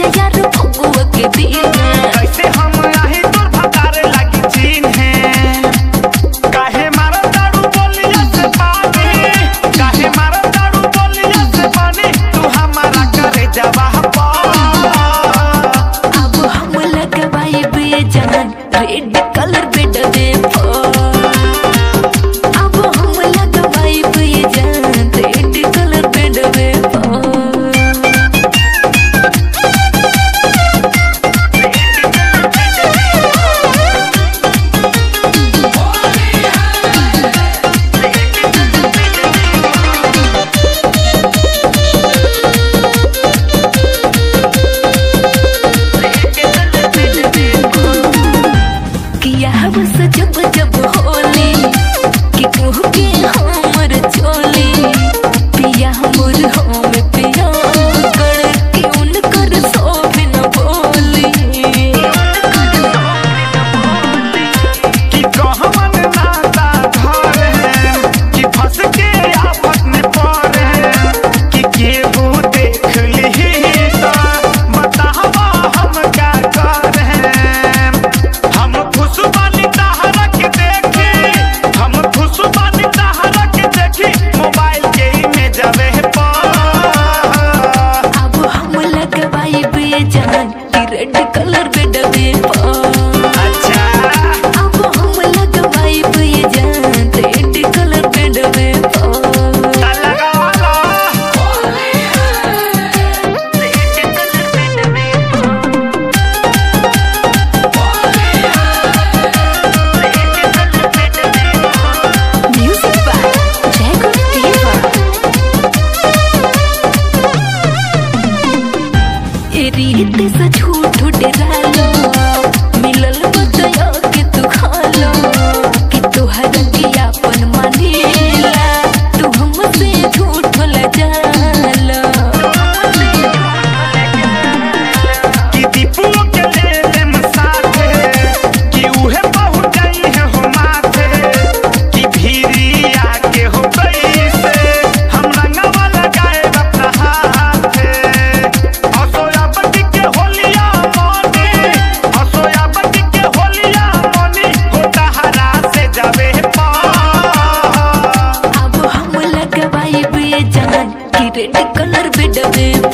मजा यार फगुआ के दिन कैसे हम आही तोर भतारे लगी चीन है काहे मारा दारू बोलिया से पानी काहे मारा दारू बोलिया से पानी तू हमारा करे जवाह पा अब हम लगवाई बेजान रेड कलर बेडवे अब हम लगवाई बेजान रेड कलर बेडवे बस जब जब होली कि कहू के हमर चोली पिया हमर हम पिया कर के उनकर सब न बोली कि कहवन नाता घर है कि फंस के आफत में पड़े कि केहू देख ली तो बतावा हम क्या करे हम खुश बानी तहरा के देखी हम खुश बानी तहरा के देखी मोबाइल के इमेज आवे पर अब हम लगवाई बेजान रेड कलर बेडवे अच्छा अब हम लगवाई बेजान रेड कलर बेडवे लगा लो म्यूजिक बाय जयकुल देवा ए रीत से झूठ डरालो मिलल बतया के तू खालो कि तोहर के अपन मानेला तू हमसे झूठ लजालो कि दीपू के ले लेम साथे कि उहे पहुंच जाई है हो माथे कि भीरिया के हो गई से हम रंगवा लगाए अपना हाथे असोया बटी के होलिया मोनी असोया बटी के होलिया मोनी हो तहरा से जावे पा अब हम लगवाई बेजान कि रेड कलर बेडवे